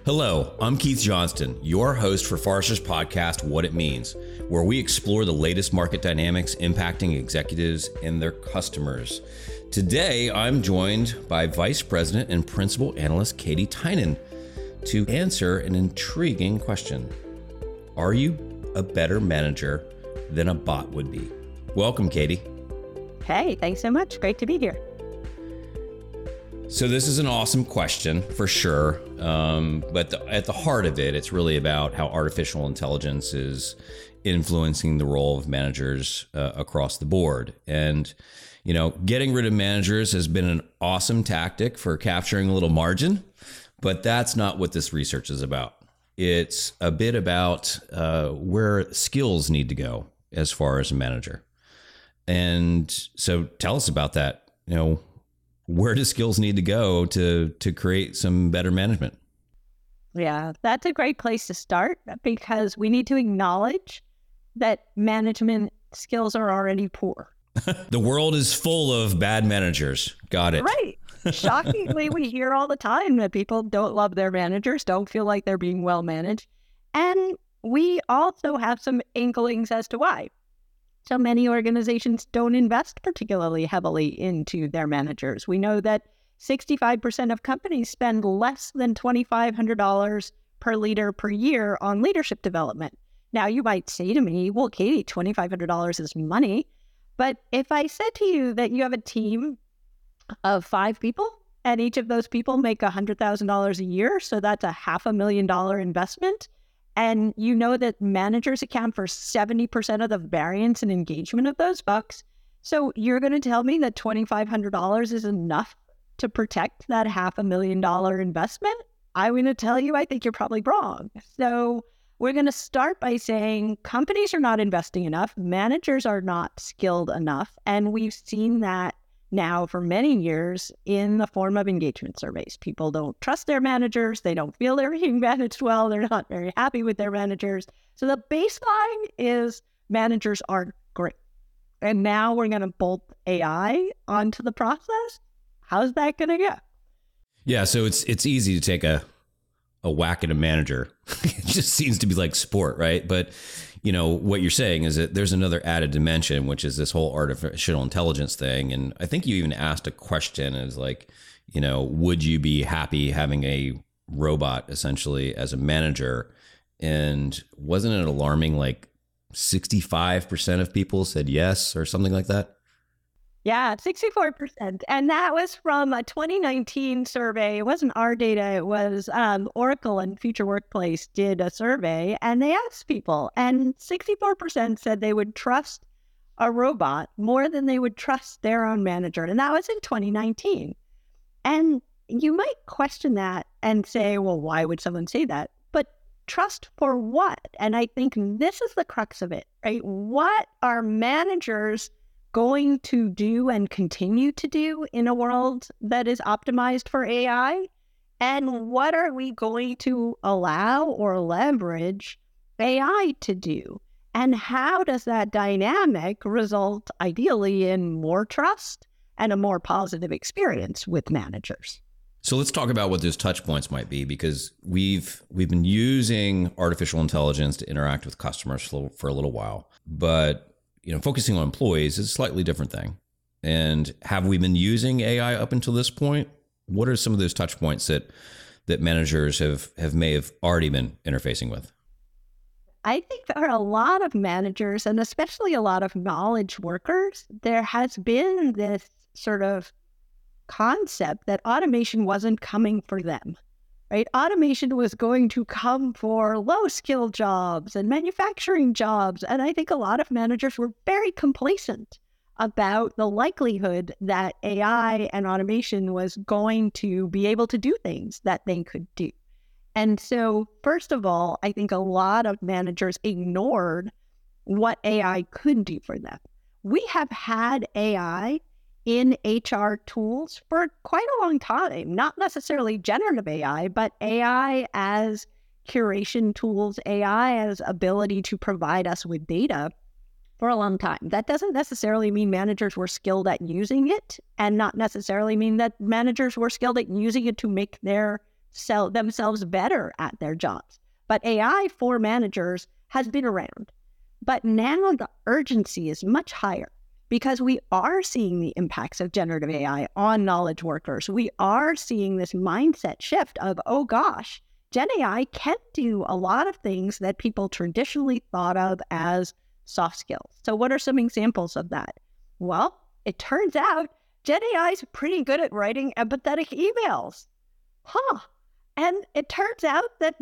Hello, I'm Keith Johnston, your host for Forrester's podcast, What It Means, where we explore the latest market dynamics impacting executives and their customers. Today, I'm joined by Vice President and Principal Analyst Katie Tynan to answer an intriguing question. Are you a better manager than a bot would be? Welcome, Katie. Hey, thanks so much. Great to be here. So this is an awesome question for sure, but at the heart of it, it's really about how artificial intelligence is influencing the role of managers across the board. And, you know, getting rid of managers has been an awesome tactic for capturing a little margin, but that's not what this research is about. It's a bit about where skills need to go as far as a manager. And so tell us about that. You know, where do skills need to go to create some better management? Yeah, that's a great place to start because we need to acknowledge that management skills are already poor. The world is full of bad managers. Got it. Right. Shockingly, we hear all the time that people don't love their managers, don't feel like they're being well managed. And we also have some inklings as to why. So many organizations don't invest particularly heavily into their managers. We know that 65% of companies spend less than $2,500 per leader per year on leadership development. Now, you might say to me, well, Katie, $2,500 is money. But if I said to you that you have a team of 5 people and each of those people make $100,000 a year, so that's a $500,000 investment, and you know that managers account for 70% of the variance and engagement of those folks. So you're going to tell me that $2,500 is enough to protect that $500,000 investment? I'm going to tell you, I think you're probably wrong. So we're going to start by saying companies are not investing enough. Managers are not skilled enough. And we've seen that now for many years in the form of engagement surveys. People don't trust their managers. They don't feel they're being managed well. They're not very happy with their managers. So the baseline is managers aren't great. And now we're going to bolt AI onto the process. How's that going to go? Yeah, so it's easy to take a whack at a manager. It just seems to be like sport, right? But you know, what you're saying is that there's another added dimension, which is this whole artificial intelligence thing. And I think you even asked a question is like, you know, would you be happy having a robot essentially as a manager? And wasn't it alarming? Like 65% of people said yes or something like that. Yeah, 64%. And that was from a 2019 survey. It wasn't our data. It was Oracle and Future Workplace did a survey and they asked people and 64% said they would trust a robot more than they would trust their own manager. And that was in 2019. And you might question that and say, well, why would someone say that? But trust for what? And I think this is the crux of it, right? What are managers going to do and continue to do in a world that is optimized for AI? And what are we going to allow or leverage AI to do? And how does that dynamic result ideally in more trust and a more positive experience with managers? So let's talk about what those touch points might be, because we've been using artificial intelligence to interact with customers for a little while, but you know, focusing on employees is a slightly different thing. And have we been using AI up until this point? What are some of those touch points that managers may have already been interfacing with? I think there are a lot of managers, and especially a lot of knowledge workers, there has been this sort of concept that automation wasn't coming for them. Right? Automation was going to come for low-skill jobs and manufacturing jobs. And I think a lot of managers were very complacent about the likelihood that AI and automation was going to be able to do things that they could do. And so, first of all, I think a lot of managers ignored what AI could do for them. We have had AI in HR tools for quite a long time, not necessarily generative AI, but AI as curation tools, AI as ability to provide us with data for a long time. That doesn't necessarily mean managers were skilled at using it, and not necessarily mean that managers were skilled at using it to make their themselves better at their jobs. But AI for managers has been around. But now the urgency is much higher because we are seeing the impacts of generative AI on knowledge workers. We are seeing this mindset shift of, oh gosh, Gen AI can do a lot of things that people traditionally thought of as soft skills. So what are some examples of that? Well, it turns out Gen AI is pretty good at writing empathetic emails. And it turns out that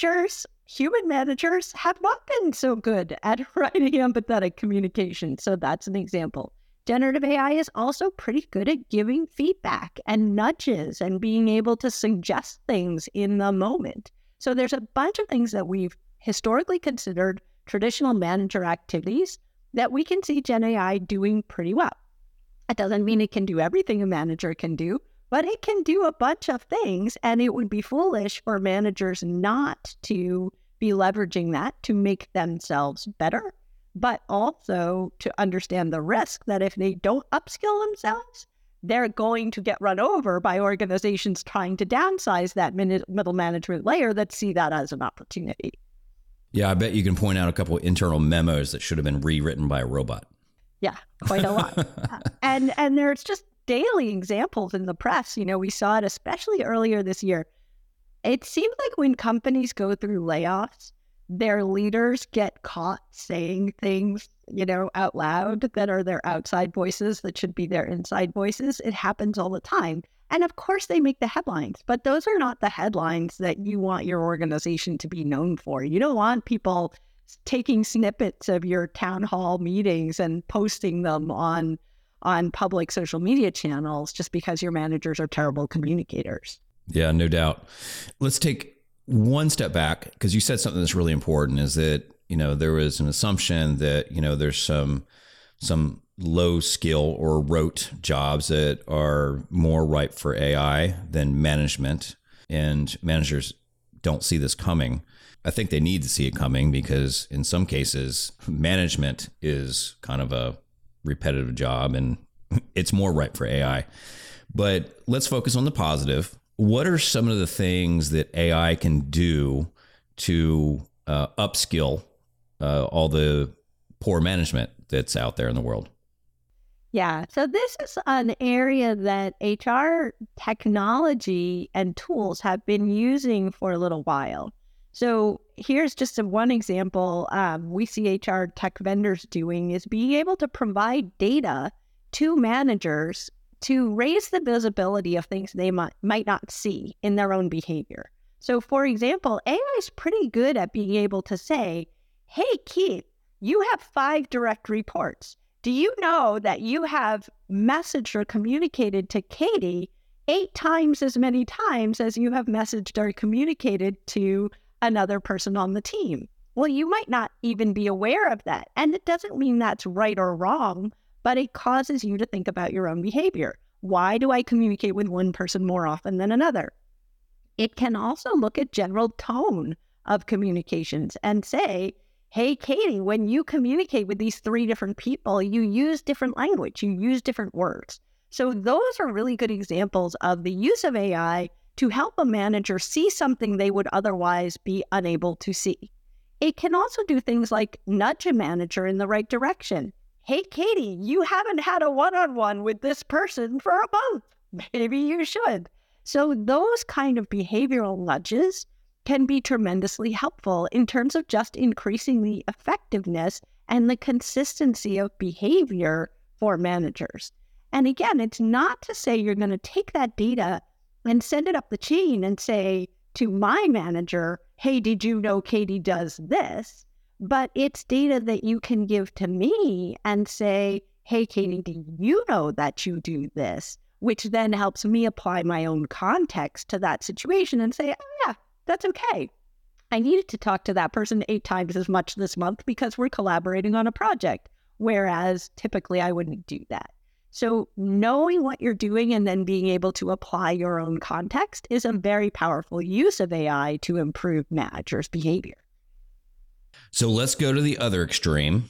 human managers have not been so good at writing empathetic communication. So that's an example. Generative AI is also pretty good at giving feedback and nudges and being able to suggest things in the moment. So there's a bunch of things that we've historically considered traditional manager activities that we can see Gen AI doing pretty well. It doesn't mean it can do everything a manager can do, but it can do a bunch of things, and it would be foolish for managers not to be leveraging that to make themselves better, but also to understand the risk that if they don't upskill themselves, they're going to get run over by organizations trying to downsize that middle management layer that see that as an opportunity. Yeah, I bet you can point out a couple of internal memos that should have been rewritten by a robot. Yeah, quite a lot. And there's just daily examples in the press. We saw it especially earlier this year. It seems like when companies go through layoffs, their leaders get caught saying things, out loud that are their outside voices that should be their inside voices. It happens all the time. And of course they make the headlines, but those are not the headlines that you want your organization to be known for. You don't want people taking snippets of your town hall meetings and posting them on public social media channels just because your managers are terrible communicators. Yeah, no doubt. Let's take one step back, because you said something that's really important, is that, there was an assumption that, there's some low skill or rote jobs that are more ripe for AI than management, and managers don't see this coming. I think they need to see it coming because in some cases, management is kind of a repetitive job and it's more ripe for AI. But let's focus on the positive. What are some of the things that AI can do to upskill all the poor management that's out there in the world? Yeah, so this is an area that HR technology and tools have been using for a little while. So here's just one example we see HR tech vendors doing is being able to provide data to managers to raise the visibility of things they might not see in their own behavior. So for example, AI is pretty good at being able to say, hey, Keith, you have 5 direct reports. Do you know that you have messaged or communicated to Katie 8 times as many times as you have messaged or communicated to another person on the team? Well, you might not even be aware of that. And it doesn't mean that's right or wrong, but it causes you to think about your own behavior. Why do I communicate with one person more often than another? It can also look at general tone of communications and say, hey, Katie, when you communicate with these 3 different people, you use different language, you use different words. So those are really good examples of the use of AI to help a manager see something they would otherwise be unable to see. It can also do things like nudge a manager in the right direction. Hey, Katie, you haven't had a one-on-one with this person for a month. Maybe you should. So those kind of behavioral nudges can be tremendously helpful in terms of just increasing the effectiveness and the consistency of behavior for managers. And again, it's not to say you're going to take that data and send it up the chain and say to my manager, hey, did you know Katie does this? But it's data that you can give to me and say, hey, Katie, do you know that you do this? Which then helps me apply my own context to that situation and say, oh yeah, that's okay. I needed to talk to that person 8 times as much this month because we're collaborating on a project, whereas typically I wouldn't do that. So knowing what you're doing and then being able to apply your own context is a very powerful use of AI to improve managers' behavior. So let's go to the other extreme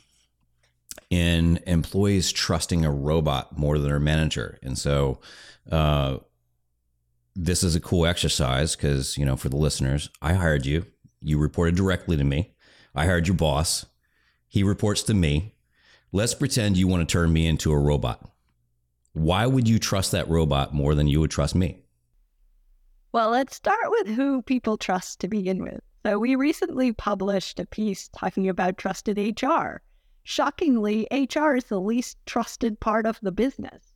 in employees trusting a robot more than their manager. And so this is a cool exercise because, for the listeners, I hired you. You reported directly to me. I hired your boss. He reports to me. Let's pretend you want to turn me into a robot. Why would you trust that robot more than you would trust me? Well, let's start with who people trust to begin with. So we recently published a piece talking about trusted HR. Shockingly, HR is the least trusted part of the business.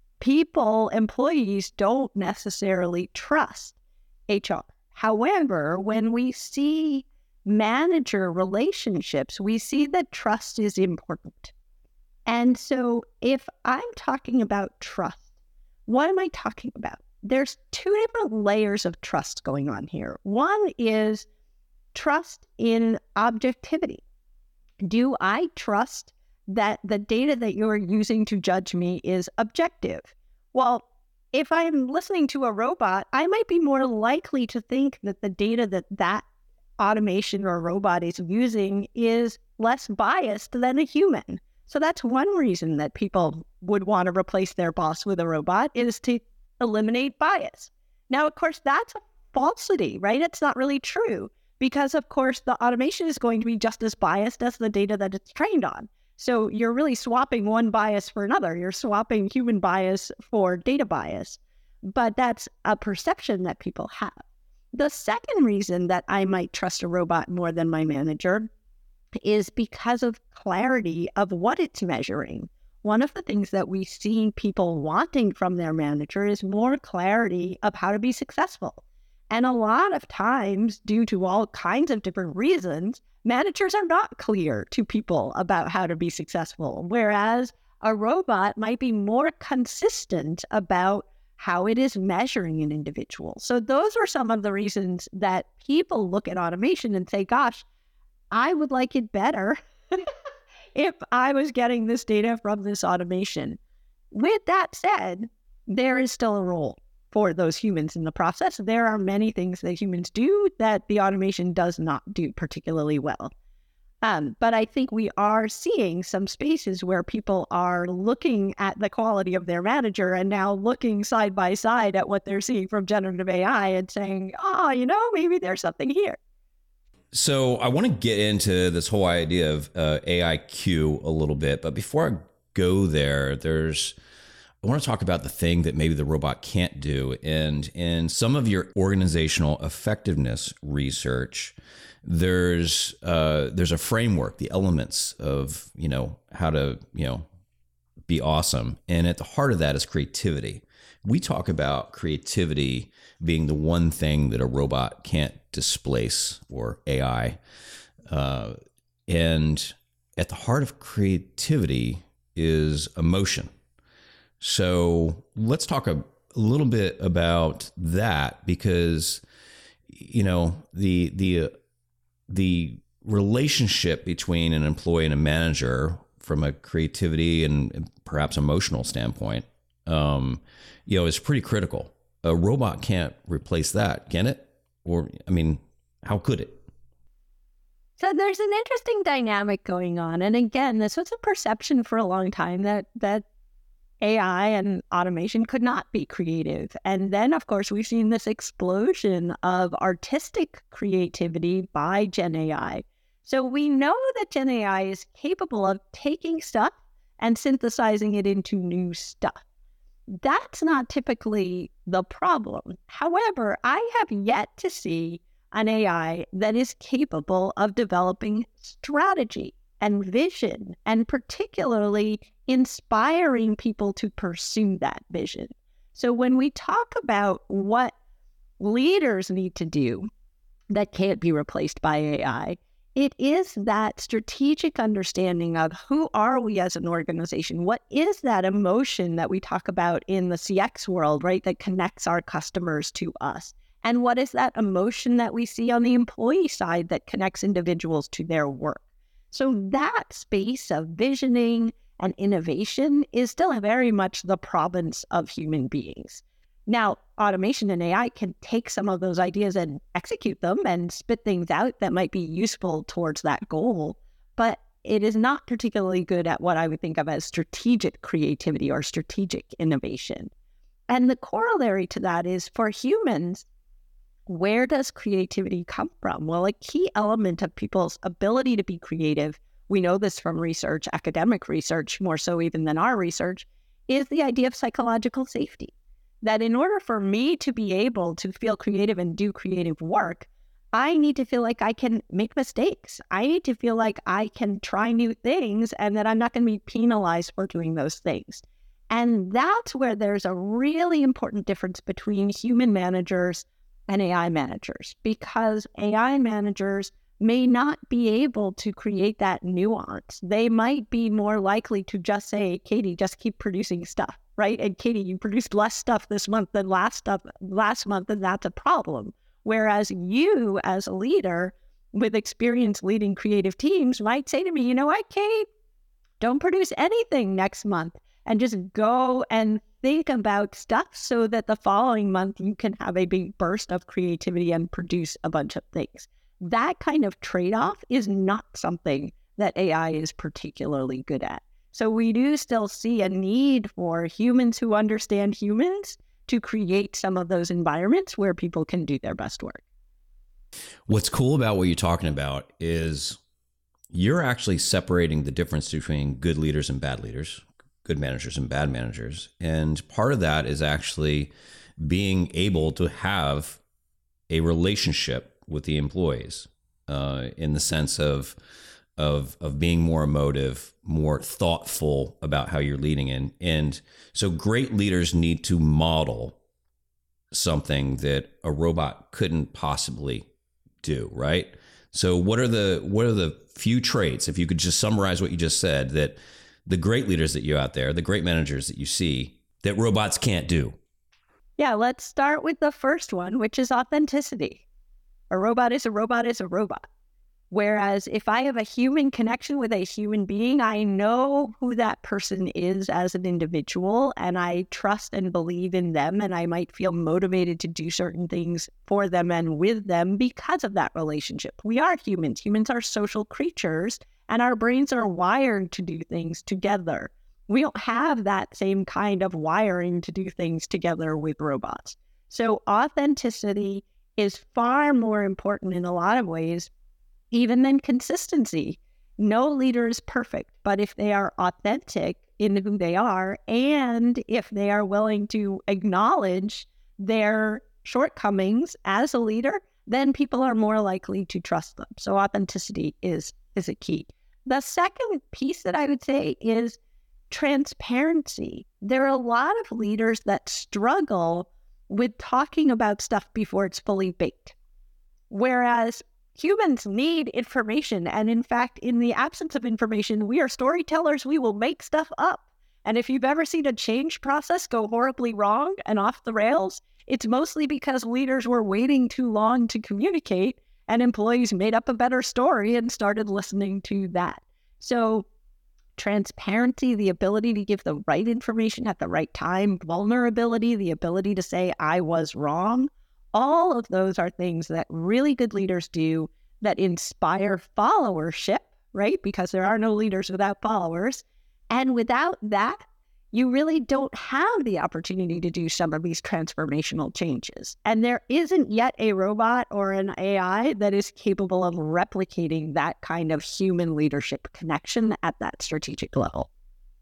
Employees don't necessarily trust HR. However, when we see manager relationships, we see that trust is important. And so if I'm talking about trust, what am I talking about? There's two different layers of trust going on here. One is trust in objectivity. Do I trust that the data that you're using to judge me is objective? Well, if I'm listening to a robot, I might be more likely to think that the data that automation or robot is using is less biased than a human. So that's one reason that people would want to replace their boss with a robot, is to eliminate bias. Now, of course, that's a falsity, right? It's not really true because, of course, the automation is going to be just as biased as the data that it's trained on. So you're really swapping one bias for another. You're swapping human bias for data bias. But that's a perception that people have. The second reason that I might trust a robot more than my manager is because of clarity of what it's measuring. One of the things that we see people wanting from their manager is more clarity of how to be successful. And a lot of times, due to all kinds of different reasons, managers are not clear to people about how to be successful, whereas a robot might be more consistent about how it is measuring an individual. So those are some of the reasons that people look at automation and say, gosh, I would like it better if I was getting this data from this automation. With that said, there is still a role for those humans in the process. There are many things that humans do that the automation does not do particularly well. But I think we are seeing some spaces where people are looking at the quality of their manager and now looking side by side at what they're seeing from generative AI and saying, maybe there's something here. So I want to get into this whole idea of AIQ a little bit. But before I go there, I want to talk about the thing that maybe the robot can't do. And in some of your organizational effectiveness research, there's a framework, the elements of, how to, be awesome. And at the heart of that is creativity. We talk about creativity being the one thing that a robot can't displace, or AI. And at the heart of creativity is emotion. So let's talk a little bit about that, because, the relationship between an employee and a manager from a creativity and perhaps emotional standpoint, is pretty critical. A robot can't replace that, can it? Or, how could it? So there's an interesting dynamic going on. And again, this was a perception for a long time that AI and automation could not be creative. And then, of course, we've seen this explosion of artistic creativity by Gen AI. So we know that Gen AI is capable of taking stuff and synthesizing it into new stuff. That's not typically the problem. However, I have yet to see an AI that is capable of developing strategy and vision, and particularly inspiring people to pursue that vision. So when we talk about what leaders need to do that can't be replaced by AI, it is that strategic understanding of who are we as an organization? What is that emotion that we talk about in the CX world, right, that connects our customers to us? And what is that emotion that we see on the employee side that connects individuals to their work? So that space of visioning and innovation is still very much the province of human beings. Now, automation and AI can take some of those ideas and execute them and spit things out that might be useful towards that goal, but it is not particularly good at what I would think of as strategic creativity or strategic innovation. And the corollary to that is for humans, where does creativity come from? Well, a key element of people's ability to be creative, we know this from research, academic research, more so even than our research, is the idea of psychological safety. That in order for me to be able to feel creative and do creative work, I need to feel like I can make mistakes. I need to feel like I can try new things and that I'm not going to be penalized for doing those things. And that's where there's a really important difference between human managers and AI managers, because AI managers may not be able to create that nuance. They might be more likely to just say, Katie, just keep producing stuff, right? And Katie, you produced less stuff this month than last month, and that's a problem. Whereas you, as a leader with experience leading creative teams, might say to me, you know what, Katie, don't produce anything next month and just go and think about stuff so that the following month you can have a big burst of creativity and produce a bunch of things. That kind of trade-off is not something that AI is particularly good at. So we do still see a need for humans who understand humans to create some of those environments where people can do their best work. What's cool about what you're talking about is you're actually separating the difference between good leaders and bad leaders, good managers and bad managers. And part of that is actually being able to have a relationship with the employees in the sense of being more emotive, more thoughtful about how you're leading. And so great leaders need to model something that a robot couldn't possibly do, right? So what are the few traits, if you could just summarize what you just said, that the great leaders that you out there, the great managers that you see, that robots can't do? Yeah, let's start with the first one, which is authenticity. A robot is a robot is a robot. Whereas if I have a human connection with a human being, I know who that person is as an individual, and I trust and believe in them, and I might feel motivated to do certain things for them and with them because of that relationship. We are humans. Humans are social creatures, and our brains are wired to do things together. We don't have that same kind of wiring to do things together with robots. So authenticity is far more important in a lot of ways, even than consistency. No leader is perfect, but if they are authentic in who they are, and if they are willing to acknowledge their shortcomings as a leader, then people are more likely to trust them. So authenticity is a key. The second piece that I would say is transparency. There are a lot of leaders that struggle with talking about stuff before it's fully baked. Whereas humans need information. And in fact, in the absence of information, we are storytellers. We will make stuff up. And if you've ever seen a change process go horribly wrong and off the rails, it's mostly because leaders were waiting too long to communicate and employees made up a better story and started listening to that. So transparency, the ability to give the right information at the right time, vulnerability, the ability to say, I was wrong. All of those are things that really good leaders do that inspire followership, right? Because there are no leaders without followers. And without that, you really don't have the opportunity to do some of these transformational changes. And there isn't yet a robot or an AI that is capable of replicating that kind of human leadership connection at that strategic level.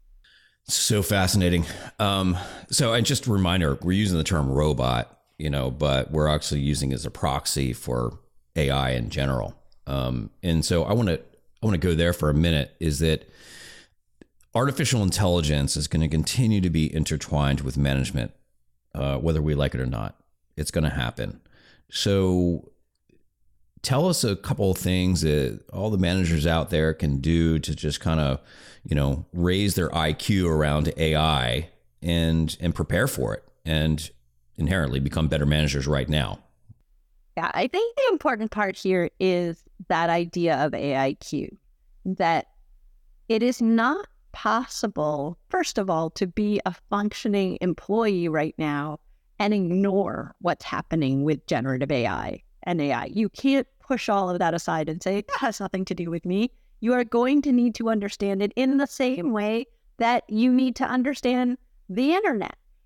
So fascinating. And just a reminder, we're using the term robot, but we're actually using it as a proxy for AI in general. And so I want to go there for a minute, is that artificial intelligence is going to continue to be intertwined with management, whether we like it or not. It's going to happen. So tell us a couple of things that all the managers out there can do to just kind of, raise their IQ around AI and prepare for it and inherently become better managers right now. Yeah, I think the important part here is that idea of AIQ, that it is not possible, first of all, to be a functioning employee right now and ignore what's happening with generative AI and AI. You can't push all of that aside and say, that has nothing to do with me. You are going to need to understand it in the same way that you need to understand the internet.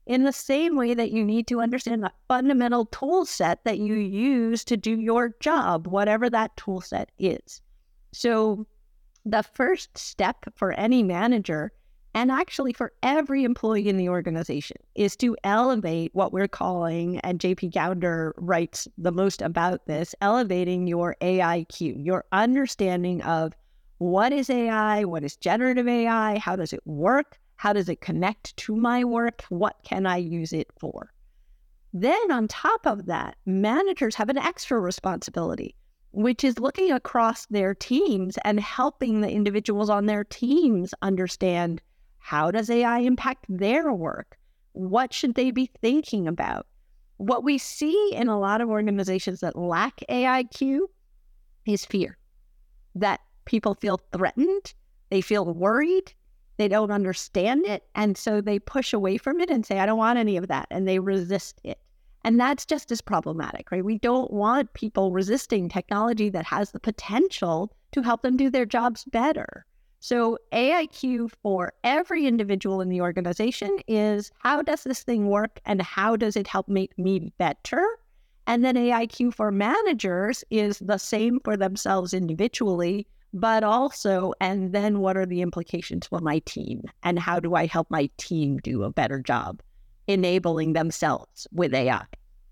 in the same way that you need to understand the fundamental tool set that you use to do your job, whatever that tool set is. So the first step for any manager, and actually for every employee in the organization, is to elevate what we're calling, and JP Gounder writes the most about this, elevating your AIQ, your understanding of what is AI, what is generative AI, how does it work, how does it connect to my work, what can I use it for? Then on top of that, managers have an extra responsibility, which is looking across their teams and helping the individuals on their teams understand, how does AI impact their work? What should they be thinking about? What we see in a lot of organizations that lack AIQ is fear, that people feel threatened, they feel worried, they don't understand it, and so they push away from it and say, I don't want any of that, and they resist it. And that's just as problematic, right? We don't want people resisting technology that has the potential to help them do their jobs better. So AIQ for every individual in the organization is, how does this thing work and how does it help make me better? And then AIQ for managers is the same for themselves individually, but also, and then what are the implications for my team? And how do I help my team do a better job enabling themselves with AI?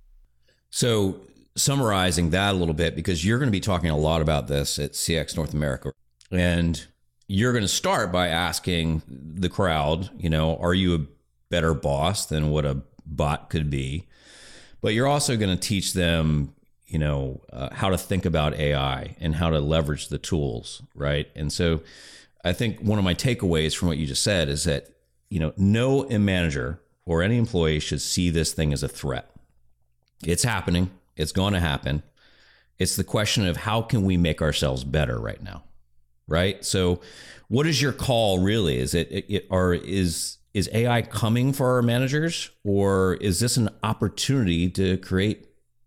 So summarizing that a little bit, because you're going to be talking a lot about this at CX North America, and you're going to start by asking the crowd, are you a better boss than what a bot could be? But you're also going to teach them, how to think about AI and how to leverage the tools, right? And so I think one of my takeaways from what you just said is that, no manager or any employee should see this thing as a threat. It's happening. It's going to happen. It's the question of, how can we make ourselves better right now? Right? So what is your call really? Is is AI coming for our managers, or is this an opportunity to create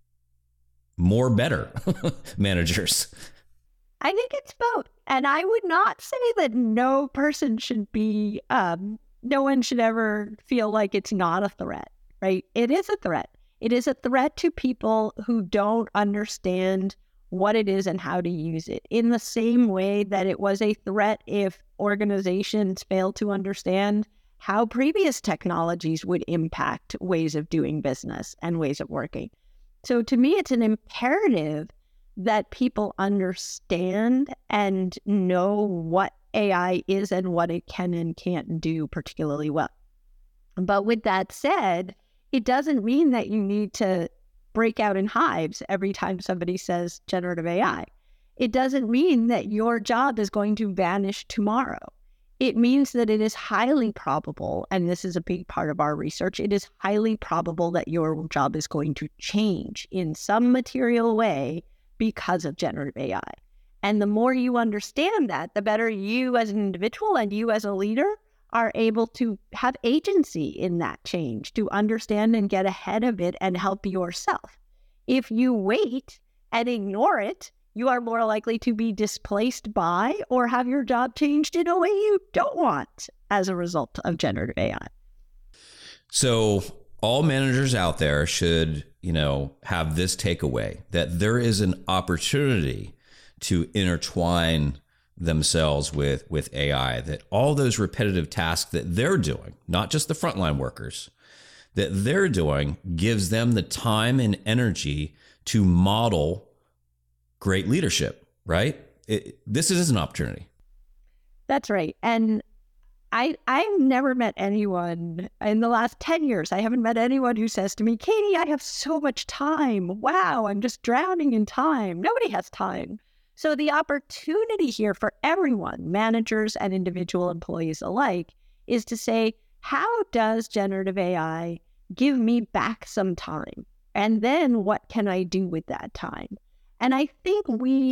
more better managers? I think it's both. And I would not say that no person should be, no one should ever feel like it's not a threat, right? It is a threat. It is a threat to people who don't understand what it is and how to use it, in the same way that it was a threat if organizations failed to understand how previous technologies would impact ways of doing business and ways of working. So to me, it's an imperative that people understand and know what AI is and what it can and can't do particularly well. But with that said, it doesn't mean that you need to break out in hives every time somebody says generative AI. It doesn't mean that your job is going to vanish tomorrow. It means that it is highly probable, and this is a big part of our research, it is highly probable that your job is going to change in some material way because of generative AI. And the more you understand that, the better you as an individual and you as a leader are able to have agency in that change, to understand and get ahead of it and help yourself. If you wait and ignore it, you are more likely to be displaced by or have your job changed in a way you don't want as a result of generative AI. So all managers out there should, have this takeaway, that there is an opportunity to intertwine themselves with AI, that all those repetitive tasks that they're doing, not just the frontline workers, that they're doing gives them the time and energy to model great leadership, right? This is an opportunity. That's right. And I've never met anyone in the last 10 years. I haven't met anyone who says to me, Katie, I have so much time. Wow, I'm just drowning in time. Nobody has time. So the opportunity here for everyone, managers and individual employees alike, is to say, how does generative AI give me back some time? And then what can I do with that time? And I think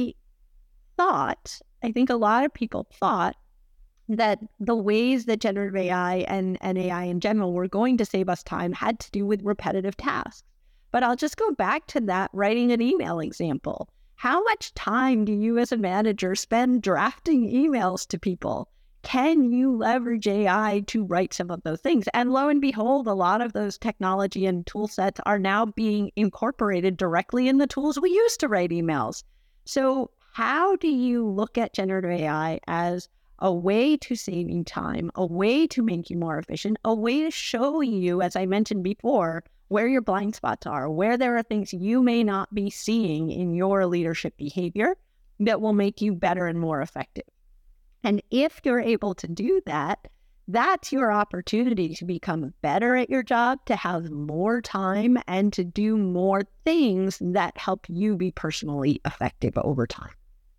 I think a lot of people thought that the ways that generative AI and AI in general were going to save us time had to do with repetitive tasks. But I'll just go back to that writing an email example. How much time do you as a manager spend drafting emails to people? can you leverage AI to write some of those things? And lo and behold, a lot of those technology and tool sets are now being incorporated directly in the tools we use to write emails. So how do you look at generative AI as a way to saving time, a way to make you more efficient, a way to show you, as I mentioned before, where your blind spots are, where there are things you may not be seeing in your leadership behavior that will make you better and more effective? And if you're able to do that, that's your opportunity to become better at your job, to have more time, and to do more things that help you be personally effective over time.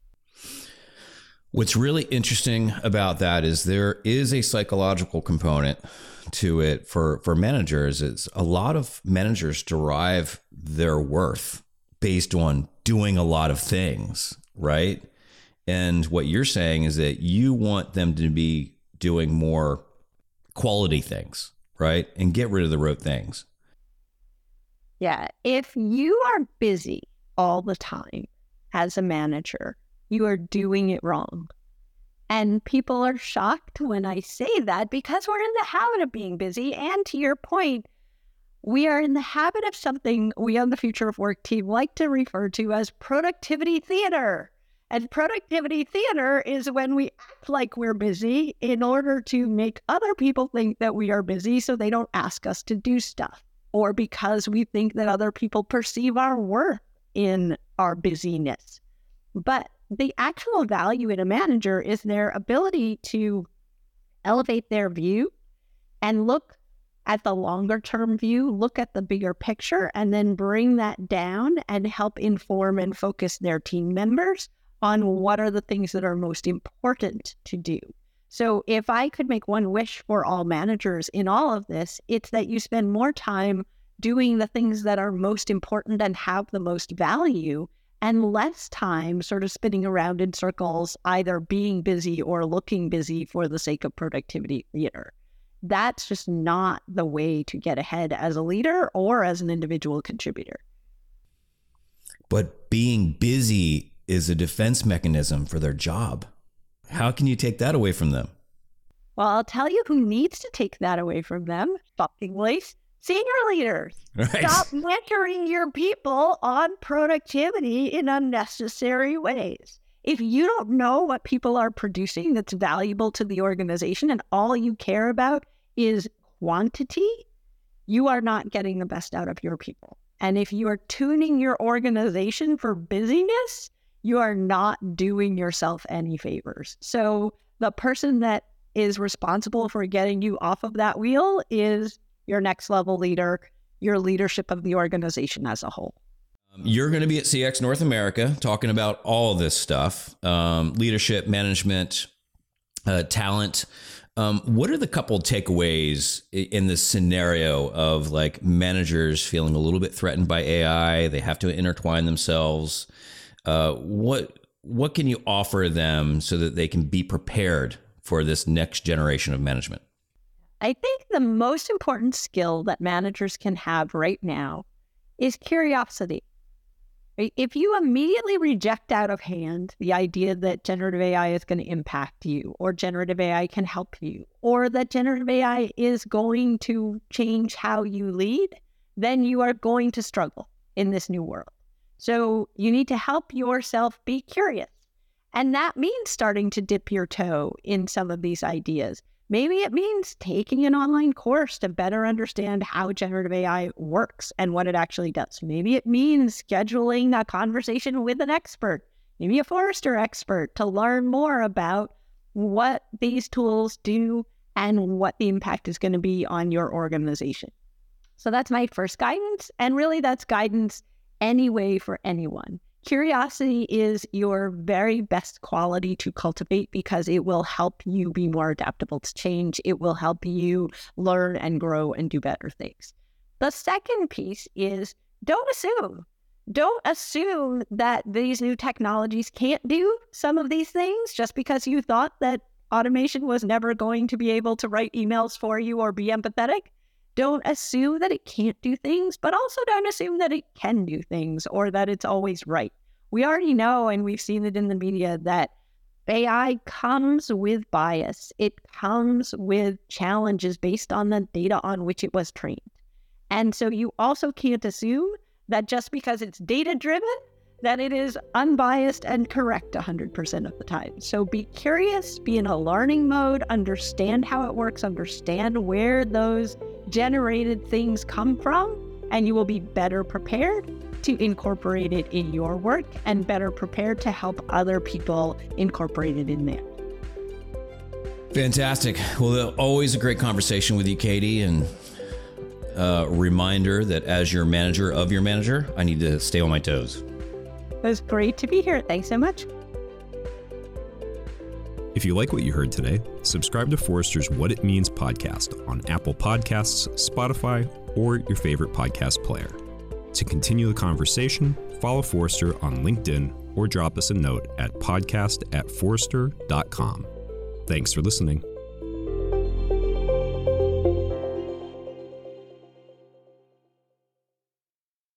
What's really interesting about that is there is a psychological component to it for managers. It's a lot of managers derive their worth based on doing a lot of things, right? And what you're saying is that you want them to be doing more quality things, right? And get rid of the rote things. Yeah. If you are busy all the time as a manager, you are doing it wrong. And people are shocked when I say that because we're in the habit of being busy. And to your point, we are in the habit of something we on the Future of Work team like to refer to as productivity theater. And productivity theater is when we act like we're busy in order to make other people think that we are busy so they don't ask us to do stuff, or because we think that other people perceive our worth in our busyness. But the actual value in a manager is their ability to elevate their view and look at the longer term view, look at the bigger picture, and then bring that down and help inform and focus their team members on what are the things that are most important to do. So if I could make one wish for all managers in all of this, it's that you spend more time doing the things that are most important and have the most value, and less time sort of spinning around in circles, either being busy or looking busy for the sake of productivity theater. That's just not the way to get ahead as a leader or as an individual contributor. But being busy is a defense mechanism for their job. How can you take that away from them? Well, I'll tell you who needs to take that away from them, shockingly. Senior leaders. Right. Stop mentoring your people on productivity in unnecessary ways. If you don't know what people are producing that's valuable to the organization and all you care about is quantity, you are not getting the best out of your people. And if you are tuning your organization for busyness, you are not doing yourself any favors. So the person that is responsible for getting you off of that wheel is your next level leader, your leadership of the organization as a whole. You're going to be at CX North America talking about all this stuff, leadership, management, talent. What are the couple takeaways in this scenario of like managers feeling a little bit threatened by AI? They have to intertwine themselves. What can you offer them so that they can be prepared for this next generation of management? I think the most important skill that managers can have right now is curiosity. If you immediately reject out of hand the idea that generative AI is going to impact you, or generative AI can help you, or that generative AI is going to change how you lead, then you are going to struggle in this new world. So you need to help yourself be curious. And that means starting to dip your toe in some of these ideas. Maybe it means taking an online course to better understand how generative AI works and what it actually does. Maybe it means scheduling a conversation with an expert, maybe a Forrester expert, to learn more about what these tools do and what the impact is going to be on your organization. So that's my first guidance. And really that's guidance anyway for anyone. Curiosity is your very best quality to cultivate because it will help you be more adaptable to change. It will help you learn and grow and do better things. The second piece is don't assume. Don't assume that these new technologies can't do some of these things just because you thought that automation was never going to be able to write emails for you or be empathetic. Don't assume that it can't do things, but also don't assume that it can do things or that it's always right. We already know, and we've seen it in the media, that AI comes with bias. It comes with challenges based on the data on which it was trained. And so you also can't assume that just because it's data-driven, that it is unbiased and correct 100% of the time. So be curious, be in a learning mode, understand how it works, understand where those generated things come from, and you will be better prepared to incorporate it in your work and better prepared to help other people incorporate it in there. Fantastic. Well, always a great conversation with you, Katie, and a reminder that as your manager of your manager, I need to stay on my toes. It was great to be here. Thanks so much. If you like what you heard today, subscribe to Forrester's What It Means podcast on Apple Podcasts, Spotify, or your favorite podcast player. To continue the conversation, follow Forrester on LinkedIn or drop us a note at podcast@forrester.com. Thanks for listening.